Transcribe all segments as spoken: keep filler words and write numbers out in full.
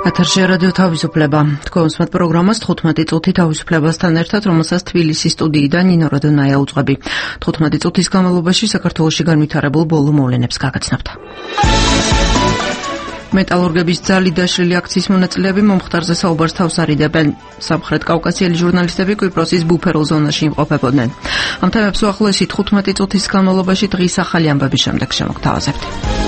ეთერში რადიო თავისუფლება. თქვენს მათ პროგრამას თხუთმეტი წუთი თავისუფლებასთან ერთად, რომელსაც თბილისის სტუდიიდან ნინო როდონაია უძღვები. თხუთმეტი წუთის განმავლობაში საქართველოში განვითარებულ ბოლო მოვლენებს გაგაცნობთ. მეტალურგების ძალით დაშლილი აქციის მონაწილეები მომხდარზე საუბარს თავს არიდებენ. სამხრეთ კავკასიელი ჟურნალისტები კვიპროსის ბუფერულ ზონაში იმყოფებოდნენ. ამ თემებს უახლოესი თხუთმეტი წუთის განმავლობაში დღის ახალი ამბების შემდეგ შემოგთავაზებთ.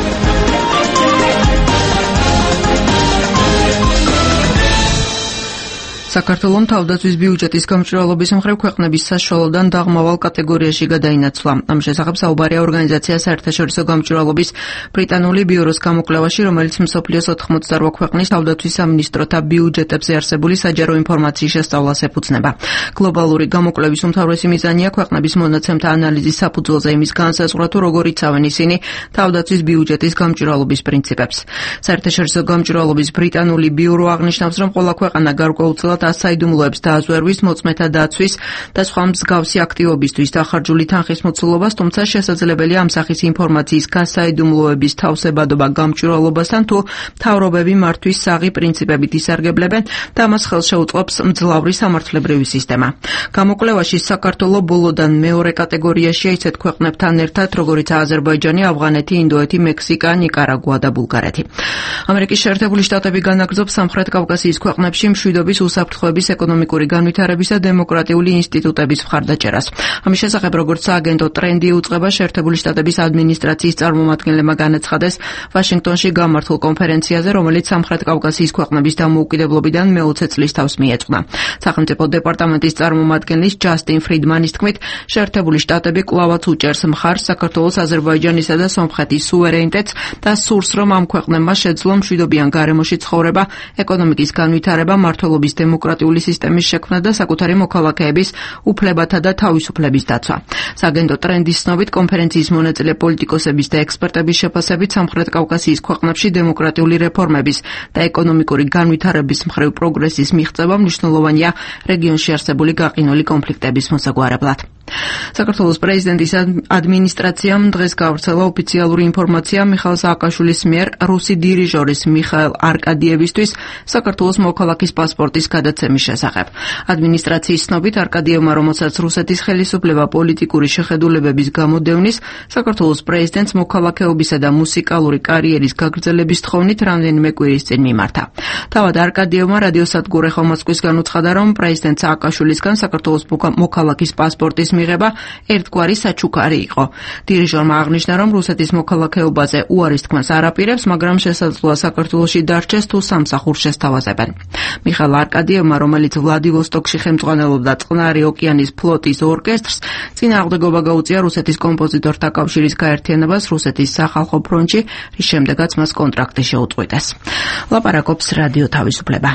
საქართველოს თავდაცვის ბიუჯეტის გამჭვირვალობის მხრივ ქვეყნების საშუალოდან დაღმავალ კატეგორიაში გადაინაცვლა. ამ შესახებ საუბარია ორგანიზაცია საერთაშორისო გამჭვირვალობის ბრიტანული ბიუროს გამოკვლევაში, რომელიც მსოფლიოს ოთხმოცდაორ ქვეყნის თავდაცვის სამინისტროთა ბიუჯეტებზე არსებული საჯარო ინფორმაციის შესწავლას ეფუძნება. გლობალური გამოკვლევის უმთავრესი მიზანია ქვეყნების მონაცემთა ანალიზის საფუძველზე იმის განსაზღვრა, თუ როგორ იცავენ ისინი თავდაცვის ბიუჯეტის გამჭვირვალობის პრინციპებს. საერთაშორისო გამჭვირვალობის ბრიტანული ბიურო აღნიშნავს, რომ ყველა ქვეყანა გარკვეულწილად საიდუმლოებს დააზვერვის, მოწმეთა დაცვის და სხვა მსგავსი აქტივობისთვის დახარჯული თანხის მოცულობას, თუმცა შესაძლებელია ამ სახის ინფორმაციის გასაიდუმლოების თავსებადობა გამჭვირვალობასთან, თუ მთავრობები მართვის საღი პრინციპებით ისარგებლებენ და ამას ხელს შეუწყობს მძლავრი სამართლებრივი სისტემა. გამოკვლევაში საქართველო ბოლოდან მეორე კატეგორიაშია ისეთ ქვეყნებთან ერთად, როგორიც აზერბაიჯანი, ავღანეთი, ინდოეთი, მექსიკა, ნიკარაგუა და ბულგარეთი. ამერიკის შეერთებული შტატები განაგრძობს სამხრეთ კავკასიის ქვეყნებში მშვიდობის უსაფრთხოების ეკონომიკური განვითარების და დემოკრატიული ინსტიტუტების მხარდაჭერას. ამის შესახებ, როგორც სააგენტო ტრენდი უწყება, შეერთებული შტატების ადმინისტრაციის წარმომადგენლებმა განაცხადეს ვაშინგტონში გამართულ კონფერენციაზე, რომელიც სამხრეთ კავკასიის ქვეყნების დამოუკიდებლობიდან მეოცე წლის თავს მიეწყდა. სახელმწიფო დეპარტამენტის წარმომადგენლის ჯასტინ ფრიდმანის თქმით, შეერთებული შტატები კვლავაც უჭერს მხარს საქართველოს, აზერბაიჯანისა და სომხეთის სუვერენიტეტს და სურს, რომ ამ ქვეყნებმა შეძლონ მშვიდობიან გარემოში ცხოვრება, ეკონომიკის განვითარება, მმართველობის დემოკრატიული სისტემის შექმნა და საკუთარი მოქალაქეების უფლებათა და თავისუფლების დაცვა. სააგენტო ტრენდის ცნობით, კონფერენციის მონაწილე პოლიტიკოსების და ექსპერტების შეფასებით, სამხრეთ კავკასიის ქვეყნებში დემოკრატიული რეფორმების და ეკონომიკური განვითარების მხრივ პროგრესის მიღწევა მნიშვნელოვანია რეგიონში არსებული გაყინული კონფლიქტების მოსაგვარებლად. საქართველოს პრეზიდენტის ადმინისტრაციამ დღეს გავრცელა ოფიციალური ინფორმაცია მიხაილ სააკაშვილის მიერ რუსი დირიჟორის მიხაილ არკადიევისთვის საქართველოს მოქალაქის პასპორტის გადაცემის შესახებ. ადმინისტრაციის ცნობით, არკადიევმა, რომელსაც რუსეთის ხელისუფლება პოლიტიკური შეხედულებების გამო დევნის, საქართველოს პრეზიდენტს მოქალაქეობისა და მუსიკალური კარიერის გაგრძელების თხოვნით რამდენიმე კვირის წინ მიმართა. თავად არკადიევმა რადიოსადგურ ეხო მოსკოვისგან უცხადა, რომ პრეზიდენტ სააკაშვილისგან საქართველოს მოქალაქის პასპორტის მიღება ერთგვარი საჩუქარი იყო. დირიჟორმა აღნიშნა, რომ რუსეთის მოქალაქეობაზე უარის თქმას არ აპირებს, მაგრამ შესაძლოა საქართველოში დარჩეს თუ სამსახურს შესთავაზებენ. მიხაილ არკადიევმა, რომელიც ვლადივოსტოკში ხელმძღვანელობდა წყნარი ოკეანის ფლოტის ორკესტრს, წინააღმდეგობა გაუწია რუსეთის კომპოზიტორთა კავშირის გაერთიანებას რუსეთის სახალხო ფრონტში, რის შემდეგაც მას კონტრაქტი შეუწყვიტეს. ლაპარაკობს რადიო თავისუფლება.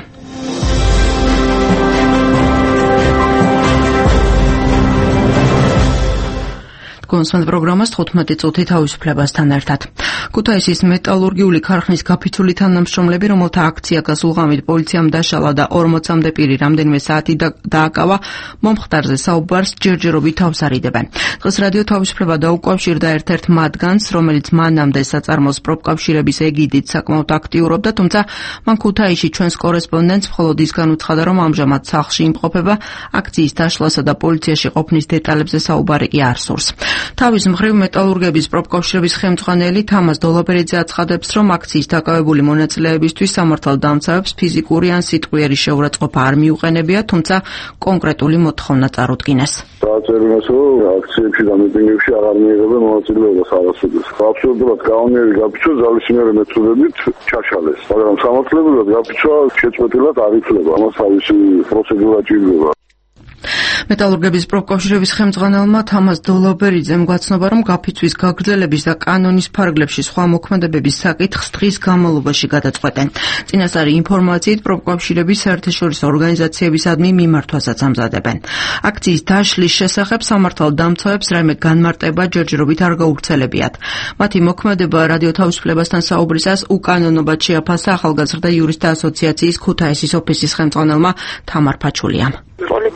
კონსვენთ პროგრამას თხუთმეტი წუთი თავისუფლებასთან ერთად. ქუთაისის მეტალურგიული ქარხნის გაფიცული თანამშრომლები, რომელთა აქცია გასულღამით პოლიციამ დაშალა და ორმოცამდე პირი რამდენიმე საათი დააკავა, მომხდარზე საუბარს ჯერჯერობით თავს არიდებენ. დღეს რადიო თავისუფლება დაუკავშირდა ერთ-ერთ მათგანს, რომელიც მანამდე საწარმოს პროფკავშირების ეგიდით საკმაოდ აქტიურობდა, თუმცა მან ქუთაისში ჩვენს კორესპონდენტს მხოლოდ ის განუცხადა, რომ ამჟამად სახლში იმყოფება, აქციის დაშლასა და პოლიციაში ყოფნის დეტალებზე საუბარი კი არ სურს. თავის მხრივ მეტალურგების პროფკავშირების ხელმძღვანელი თამაზ დოლაბერიძე აცხადებს, რომ აქციის დაკავებული მონაწილეებისთვის სამართალდამცავებს ფიზიკური ან სიტყვიერი შეურაცხყოფა არ მიუყენებია, თუმცა კონკრეტული მოთხოვნა წარუდგინეს. დააწერინეს, რომ აქციებში და მიტინგებში აღარ მიიღებენ მონაწილეობას არასოდეს. აბსოლუტურად კანონიერი გაფიცვა ძალისმიერი მეთოდებით ჩაშალეს, მაგრამ სამართლებრივად გაფიცვა შეწყვეტილად არ ითვლება. ამას თავისი პროცედურა ჭირდება. მეტალურგების პროფკავშირების ხელმძღვანელმა თამაზ დოლაბერიძემ გვაცნობა, რომ გაფიცვის გაგრძელების და კანონის ფარგლებში სხვა მოქმედებების საკითხს დღის განმავლობაში გადაწყვეტენ. წინასწარი ინფორმაციით, პროფკავშირების საერთაშორისო ორგანიზაციებისადმი მიმართვასაც ამზადებენ. აქციის დაშლის შესახებ სამართალდამცავებს რაიმე განმარტება ჯერჯერობით არ გაუვრცელებიათ. მათი მოქმედება რადიო თავისუფლებასთან საუბრისას უკანონობად შეაფასა ახალგაზრდა იურისტთა ასოციაციის ქუთაისის ოფისის ხელმძღვანელმა თამარ ფაჩულიამ.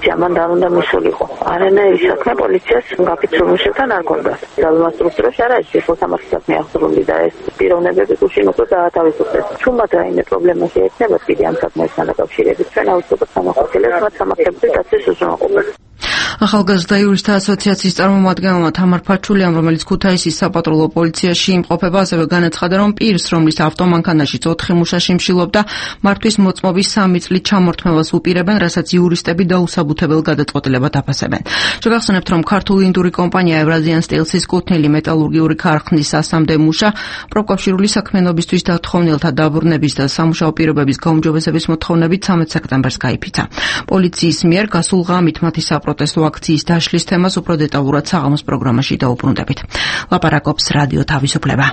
პოლიცია მან არ უნდა მისულიყო. არანაირი საქმე პოლიციას გაფიცრումშებთან არ გონდა. ძალმა სტრუქტურაში არ არის ეს სამართლის საქმე აღწრული და ეს პიროვნებები გუშინ უკვე დაათავისუფლეს. თუმცა რაიმე პრობლემა შეეცნება კიდე ამ საქმესთან დაკავშირებით. ჩვენ აუცილებლად სამართლებრივ მათ სამართლებრივ დაცვის უზრუნველყოფს. ახალგაზრდა იურისტთა ასოციაციის წარმომადგენელმა თამარ ფაჩულიამ, რომელიც ქუთაისის საპატრულო პოლიციაში იმყოფება, ასევე განაცხადა, რომ პირს, რომლის ავტომანქანაშიც ოთხი მუშა შიმშილობდა, მართვის მოწმობის სამი წლით ჩამორთმევას უპირებენ, რასაც იურისტები დაუსაბუთებელ გადაწყვეტილებად აფასებენ. შეგახსენებთ, რომ ქართული ინდური კომპანია ევრაზიან სტილსის კუთვნილი მეტალურგიული ქარხნის ასამდე მუშა პროფკავშირული საქმიანობისთვის დათხოვნილთა დაბრუნების და სამუშაო პირობების გაუმჯობესების მოთხოვნებით ცამეტ სექტემბერს გაიფიცა. პოლიციის მიერ გასულ ღამით მათი საპროტესტო აქციის დაშლის თემას უფრო დეტალურად საღამოს პროგრამაში დაუბრუნდებით. ლაპარაკობს რადიო თავისუფლება.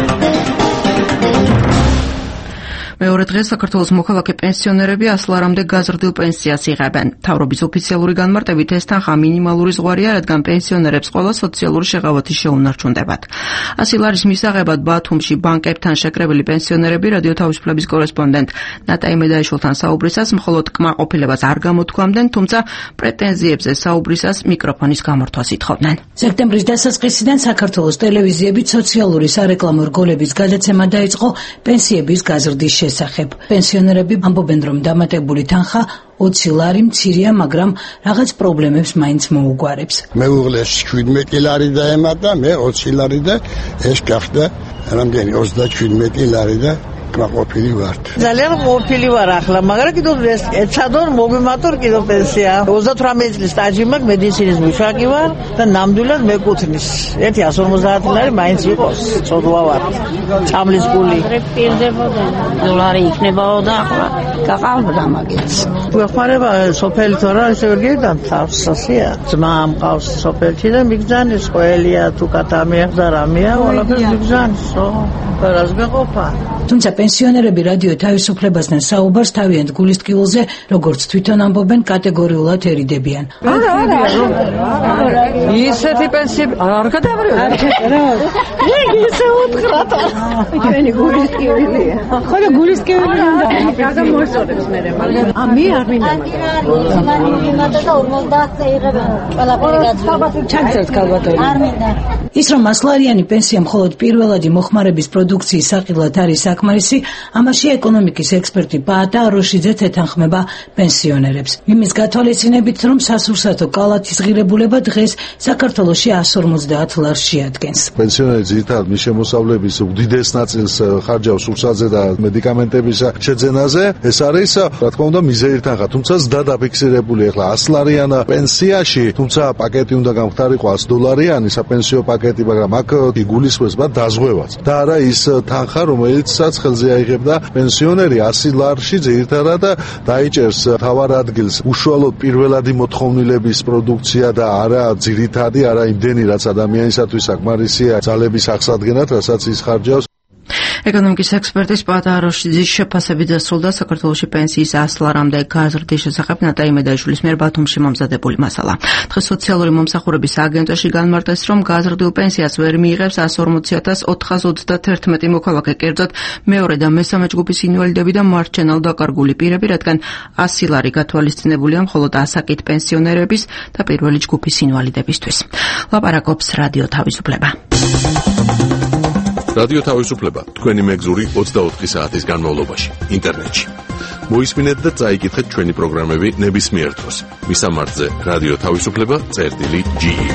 მეორე დღეს საქართველოს მოქალაქე პენსიონერები ასლარამდე გაზრდილ პენსიას იღებენ. მთავრობის ოფიციალური განმარტებით ეს თანხა მინიმალური ზღვარია, რადგან პენსიონერებს ყველა სოციალური შეღავათი შეუნარჩუნდებათ. ასი ლარის მისაღებად ბათუმში ბანკებთან შეკრებილი პენსიონერები რადიო თავისუფლების კორესპონდენტ ნატაი მედაიშვილთან საუბრისას მხოლოდ კმაყოფილებას არ გამოთქვამდნენ, თუმცა პრეტენზიებზე საუბრისას მიკროფონის გამორთვას ითხოვდნენ. სექტემბრის დასაწყისიდან საქართველოს ტელევიზიებით სოციალური სარეკლამო რგოლების გადაცემა დაიწყო პენსიების გაზრდის შესახებ. პენსიონერები ამბობენ, რომ დამატებული თანხა ოცი ლარი მცირეა, მაგრამ რაღაც პრობლემებს მაინც მოუგვარებს. მეუღლეს შვიდმეტი ლარი დაემატა, მე ოცი ლარი და ეს გახდა რამდენი ოცდაშვიდმეტი ლარი და კმაყოფილი ვარ. ძალიან ყოფილი ვარ ახლა, მაგრამ კიდევ ეს ეცადონ მოგიმატურ კიდევ პენსია. ოცდათვრამეტი წლის სტაჟი მაქვს, მედიცინის მუშაკი ვარ და ნამდვილად მეკუთვნის. ერთი ათას ორმოცდაათი ლარი მაინც იყოს, წოდვა ვარ. წამლის გული. პირდებოდა. დოლარი იქნებაო და ახლა გაყავდა მაგის. გვეხმარება სოფელი თორა ესე ვერგედა თავსასია. ძმა მყავს სოფელში და მიგზანის ყველია თუ კატამია და რამეა, ყველაფერს მიგზანის. რას გეყოფა? თუმცა პენსიონერები რადიო თავისუფლებასთან საუბარს თავიანთ გულისტკივილზე, როგორც თვითონ ამბობენ, კატეგორიულად ერიდებიან. არა, არა, არა. ისეთი პენსიები არ გადავრევ. ისე უთხრათ. ჩვენი გულისტკივილია. ხოლო გულისტკივილი უნდა გადამოიწოდებს მე მაგრამ. ა მე არ მინდა მაგრამ. და ორმოცდაათზე იღებენ ყველაფერი გაძლიერდა. ჩაგწერთ ქალბატონი. არ მინდა. ის რომ ასლარიანი პენსია მხოლოდ პირველადი მოხმარების პროდუქციის საყიდლად არის საკმარისი, ამაში ეკონომიკის ექსპერტი პაატა აროშიძე ეთანხმება პენსიონერებს. იმის გათვალისწინებით, რომ სასურსათო კალათის ღირებულება დღეს საქართველოში εκατს ორმოცდაათ ლარს შეადგენს. პენსიონერი ძირითადად მის შემოსავლების უდიდეს ნაწილს ხარჯავს სურსათზე და მედიკამენტების შეძენაზე. ეს არის, რა თქმა უნდა, მიზერი თანხა, თუმცა ზდა დაფიქსირებული ახლა εκατს ლარიან პენსიაში, თუმცა პაკეტი უნდა გამختارიყო εκατო დოლარიანი საპენსიო პაკეტი, მაგრამ აქ იგულისხმება დაზღვევაც. და არა ის თანხა, რომელიცაც ხელზე აიღებდა პენსიონერი ასი ლარში ძირითადად დაიჭერს თავარ ადგილს უშუალოდ პირველადი მოთხოვნილების პროდუქცია და არა ძირითადი, არა იმდენი, რაც ადამიანისათვის საკმარისია ძალების აღსადგენად, რასაც ის ხარჯავს. ეკონომიკის ექსპერტის პაატა აროშიძის შეფასებით დასრულდა საქართველოში პენსიის εκατს ლარამდე გაზრდის შესახებ ნატაი მედაიშვილის მიერ ბათუმში მომზადებული მასალა. დღეს სოციალური მომსახურების აგენტოში განმარტეს, რომ გაზრდილ პენსიას ვერ მიიღებს εκατს ორმოცი ათას ოთხას ოცდათერთმეტი მოქალაქე, კერძოდ მეორე და მესამე ჯგუფის ინვალიდები და მარჩენალ დაკარგული პირები, რადგან ასი ლარი გათვალისწინებულია მხოლოდ ასაკით პენსიონერების და პირველი ჯგუფის ინვალიდებისთვის. ლაპარაკობს რადიო თავისუფლება. რადიო თავისუფლება თქვენი მეგზური ოცდაოთხი საათის განმავლობაში ინტერნეტში. მოისმინეთ და წაიკითხეთ ჩვენი პროგრამები ნებისმიერ დროს. მისამართზე რადიო თავისუფლება წერტილი ჯი ი.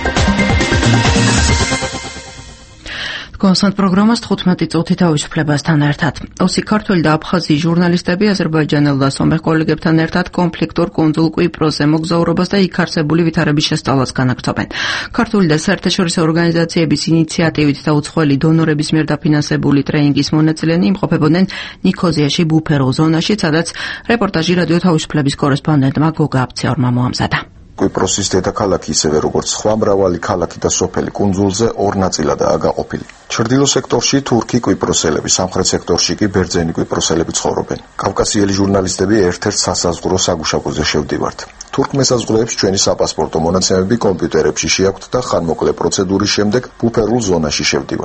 კონსტანტ პროგრამას თხუთმეტი წუთი თავისუფლებასთან ერთად. ოსი ქართველი და აფხაზი ჟურნალისტები აზერბაიჯანელ და სომეხ კოლეგებთან ერთად კონფლიქტურ კუნძულ კვიპროსზე მოგზაურობას და იქ არსებული ვითარების შესწავლას განაგრძობენ. ქართული და საერთაშორისო ორგანიზაციების ინიციატივით და უცხოელი დონორების მიერ დაფინანსებული ტრეინინგის მონაწილენი იმყოფებოდნენ ნიქოზიაში ბუფერო ზონაში, სადაც რეპორტაჟი რადიო თავისუფლების კორესპონდენტმა გოგა აბციაურმა მოამზადა. კვიპროსის დედაქალაქი, ისევე როგორც სხვა მრავალი ქალაქი და სოფელი კუნძულზე ორ ნაწილადაა გაყოფილი. ჩრდილო სექტორში თურქი კვიპროსელები, სამხრეთ სექტორში კი ბერძენი კვიპროსელები ცხოვრობენ. კავკასიელი ჟურნალისტები ერთ-ერთ სასაზღვრო საგუშაგოზე შევდივართ. თურქ მესაზღვრეებს ჩვენი საპასპორტო მონაცემები კომპიუტერებში შეაქვთ და ხანმოკლე პროცედურის შემდეგ ბუფერულ ზონაში შევდივართ.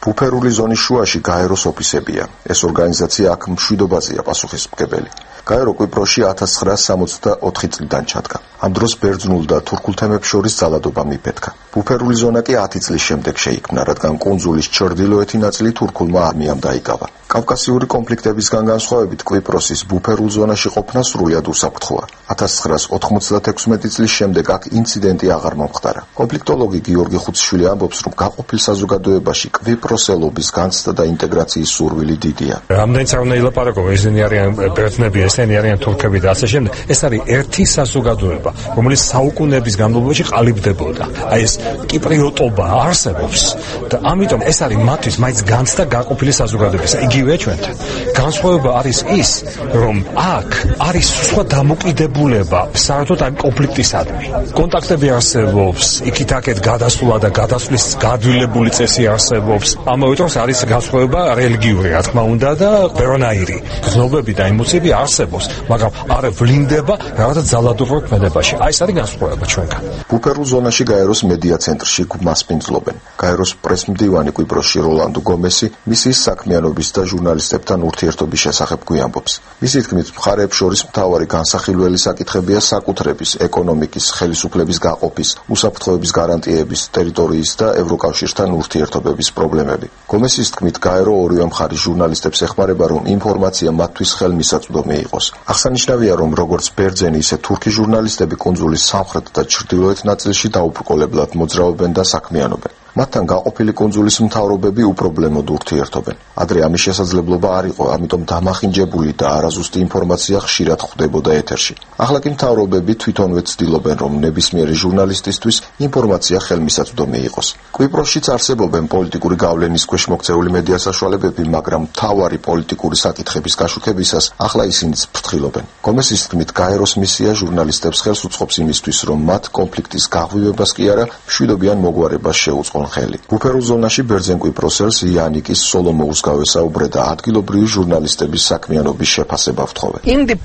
ბუფერული ზონის შუაში გაეროს ოფისებია. ეს ორგანიზაცია აქ მშვიდობაზეა პასუხისმგებელი. გაერო კვიპროსში ათას ცხრაასი სამოცდაოთხი წლიდან ჩადგა. ამ დროს ბერძნულ და თურქულ თემებს შორის ძალადობა მიფეთქა. ბუფერული ზონა კი ათი წლის შემდეგ შეიქმნა, რადგან კუნძულის ჩრდილოეთი ნაწილი თურქულმა არმიამ დაიკავა. კავკასიური კონფლიქტებისგან განსხვავებით კვიპროსის ბუფერულ ზონაში ყოფნა სრულად უსაფრთხოა. ათას ცხრაასი ოთხმოცდათექვსმეტი წლის შემდეგ აქ ინციდენტი აღარ მომხდარა. კონფლიქტოლოგი გიორგი ხუციშვილი ამბობს, რომ გაყოფილ საზოგადოებაში კვიპროსელობის განცდა და ინტეგრაციის სურვილი დიდია. რამდენიც არ უნდა ილაპარაკო, ესენი არიან ბერძნები, ესენი არიან თურქები და ასე შემდეგ. ეს არის ერთი საზოგადოება, რომელიც საუკუნეების განმავლობაში ყალიბდებოდა. აი ეს კიპრიოტობა არსებობს და ამიტომ ეს არის მათთვის მაინც განცდა გაყოფილი საზოგადოების. იგივე ჩვენთან. განსხვავება არის ის, რომ აქ არის სხვა დამოკიდებულება საერთოდ ამ კონფლიქტისადმი. კონტაქტები არსებობს, იქით-აქეთ გადასვლა და გადასვლის გადვილებული წესი არსებობს. ამავე დროს არის განსხვავება რელიგიური, რა თქმა უნდა და ბერონაირი. გრძნობები და ემოციები არსებობს, მაგრამ არ ვლინდება რაღაც ძალადობრივ ქმედებაში. აი ეს არის განსხვავება ჩვენგან. ბუფერულ ზონაში გაეროს მედია ცენტრში მასპინძლობენ. გაეროს პრესმდივანი კვიპროსში როლანდო გომესი მისიის საქმიანობის და ჟურნალისტებთან ურთიერთობის შესახებ გვიამბობს. მისი თქმით, მხარეებს შორის მთავარი განსახილველი საკითხებია საკუთრების, ეკონომიკის, ხელისუფლების გაყოფის, უსაფრთხოების გარანტიების, ტერიტორიის და ევროკავშირთან ურთიერთობების პრობლემები. გომესის თქმით, გაერო ორივე მხარის ჟურნალისტებს ეხმარება, რომ ინფორმაცია მათთვის ხელმისაწვდომი იყოს. აღსანიშნავია, რომ როგორც ბერძენი, ისე თურქი ჟურნალისტები კუნძულის სამხრეთ და ჩრდილოეთ ნაწილში დაუბრკოლებლად მოძრაობენ და საქმიანობენ. მათთან გაყოფილი კუნძულის მთავრობები უპრობლემოდ ურთიერთობენ. ადრე ამის შესაძლებლობა არ იყო, ამიტომ დამახინჯებული და არაზუსტი ინფორმაცია ხშირად ხვდებოდა ეთერში. ახლა კი მთავრობები თვითონვე ცდილობენ, რომ ნებისმიერი ჟურნალისტისთვის ინფორმაცია ხელმისაწვდომი იყოს. კვიპროსშიც არსებობენ პოლიტიკური გავლენის ქვეშ მოქცეული მედია საშუალებები, მაგრამ მთავარი პოლიტიკური საკითხების გაშუქებისას ახლა ისინიც ფრთხილობენ. გომესის თქმით, გაეროს მისია ჟურნალისტებს ხელს უწყობს იმისთვის, რომ მათ კონფლიქტის გაღვივებას კი არა, მშვიდობიან მოგვარებას შეუწყონ ხელი. ბუფერულ ზონაში ბერძენ კვიპროსელს იანიკის სოლომოუს გავესაუბრე და ადგილობრივი ჟურნალისტების საქმიანობის შეფასება ვთხოვე.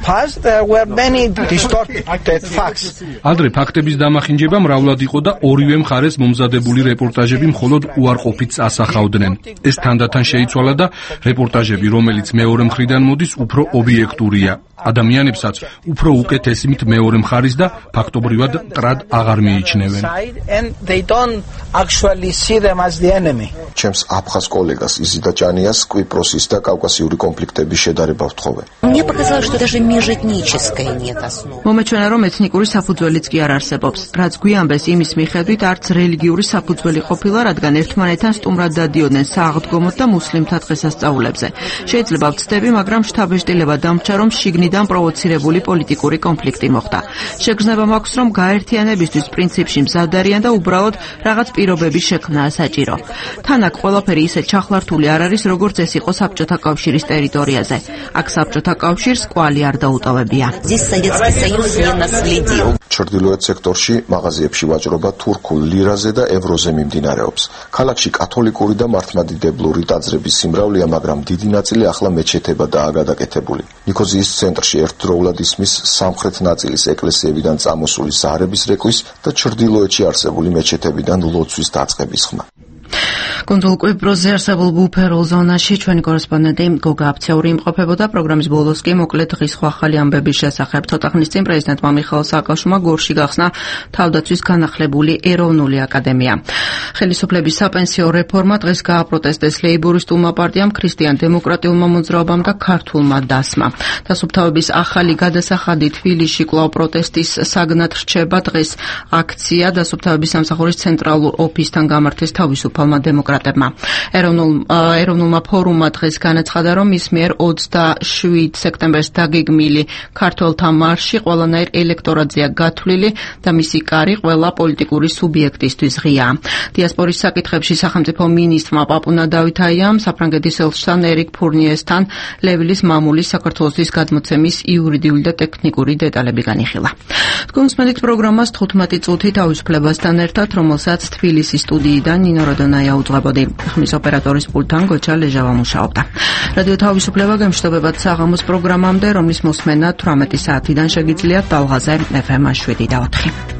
ადრე ფაქტების დამახინჯება მრავლად იყო და ორივე მხარეს მომზადებული რეპორტაჟები მხოლოდ უარყოფით ასახავდნენ. ეს თანდათან შეიცვალა და რეპორტაჟები, რომელიც მეორე მხრიდან მოდის, უფრო ობიექტურია. ადამიანებსაც უფრო უკეთესით მეორე მხარის და ფაქტობრივად მტრად აღარ მიიჩნევენ. ჩემს აფხაზ კოლეგას იზიდა ჭანიას კვიპროსის და კავკასიური კონფლიქტების შედარება ვთხოვე. მომეჩვენა, რომ ეთნიკური საფუძველიც კი არ არსებობს. რაც გვიამბეს იმის მიხედვით, არც რელიგიური საფუძველი ყოფილა, რადგან ერთმანეთთან სტუმრად დადიოდნენ სააღდგომოდ და მუსლიმთა დღესასწაულებზე. შეიძლება ვცდები, მაგრამ შთაბეჭდილება დამრჩა, რომ შიგნიდან პროვოცირებული პოლიტიკური კონფლიქტი მოხდა. შეგრძნება მაქვს, რომ გაერთიანებისთვის პრინციპში მზად არიან და უბრალოდ რაღაც პირობების შექმნაა საჭირო. თან აქ ყველაფერი ისე ჩახლართული არ არის, როგორც ეს იყო საბჭოთა კავშირის ტერიტორიაზე. აქ საბჭოთა კავშირს კვალი არ დაუტოვებია. ჩრდილოეთ სექტორში მაღაზიებში ვაჭრობა თურქულ ლირაზე და ევროზე მიმდინარეობს. ქალაქში კათოლიკური და მართლმადიდებლური ტაძრების სიმრავლეა, მაგრამ დიდი ნაწილი ახლა მეჩეთებადაა გადაკეთებული. ნიქოზიის ცენტრში ერთდროულად ისმის სამხრეთ ნაწილის ეკლესიებიდან წამოსული ზარების რეკვის და ჩრდილოეთში არსებული მეჩეთებიდან ლოცვის დაწყების ხმა. კუნძულ კვიპროსზე არსებულ ბუფერულ ზონაში ჩვენი კორესპონდენტი გოგა აფციური იმყოფებოდა. პროგრამის ბოლოს კი მოკლედ დღის ახალი ამბების შესახებ ცოტა ხნის წინ პრეზიდენტმა მიხაილ სააკაშვილმა გორში გახსნა თავდაცვის განახლებული ეროვნული აკადემია. ხელისუფლების საპენსიო რეფორმა დღეს გააპროტესტეს ლეიბორისტულმა პარტიამ, ქრისტიან-დემოკრატიულმა მოძრაობამ და ქართულმა დასმა. დასუფთავების ახალი გადასახადი თბილისში კვლავ პროტესტის საგნად რჩება. დღეს აქცია დასუფთავების სამსახურის ცენტრალურ ოფისთან გამართეს თავისუფალმა დემოკრატებმა. ეროვნულმა ფორუმმა დღეს განაცხადა, რომ მის მიერ ოცდაშვიდ სექტემბერს დაგეგმილი ქართველთა მარში ყველანაირ ელექტორატზეა გათვლილი და მისი კარი ყველა პოლიტიკური სუბიექტისთვის ღიაა. დიასპორის საკითხებში სახელმწიფო მინისტრმა პაპუნა დავითაიამ საფრანგეთის ელჩთან ერიკ ფურნიესთან ლევილის მამულის საქართველოსთვის გადმოცემის იურიდიული და ტექნიკური დეტალები განიხილა. თქვენ მსმენით პროგრამას თხუთმეტი წუთი თავისუფლებასთან ერთად, რომელსაც თბილისის სტუდიიდან ნინო როდონაია უძღვებოდი. ხმის ოპერატორის პულტთან გოჩა ლეჟავა მუშაობდა. რადიო თავისუფლება გემშვიდობებად საღამოს პროგრამამდე, რომლის მოსმენა თვრამეტი საათიდან შეგიძლიათ ტალღაზე ეფ ემ შვიდი და ოთხი.